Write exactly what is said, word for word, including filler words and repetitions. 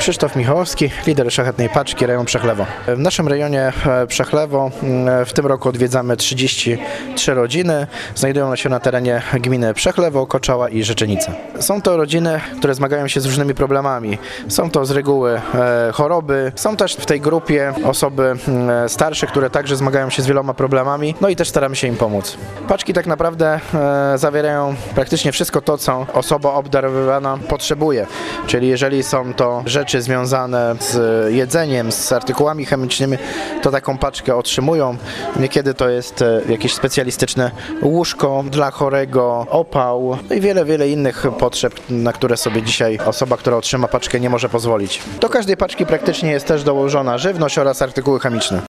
Krzysztof Michałowski, lider Szlachetnej Paczki, rejon Przechlewo. W naszym rejonie Przechlewo w tym roku odwiedzamy trzydzieści trzy rodziny. Znajdują się na terenie gminy Przechlewo, Koczała i Rzeczenice. Są to rodziny, które zmagają się z różnymi problemami. Są to z reguły choroby. Są też w tej grupie osoby starsze, które także zmagają się z wieloma problemami. No i też staramy się im pomóc. Paczki tak naprawdę zawierają praktycznie wszystko to, co osoba obdarowywana potrzebuje. Czyli jeżeli są to rzeczy związane z jedzeniem, z artykułami chemicznymi, to taką paczkę otrzymują. Niekiedy to jest jakieś specjalistyczne łóżko dla chorego, opał, no i wiele, wiele innych potrzeb, na które sobie dzisiaj osoba, która otrzyma paczkę, nie może pozwolić. Do każdej paczki praktycznie jest też dołożona żywność oraz artykuły chemiczne.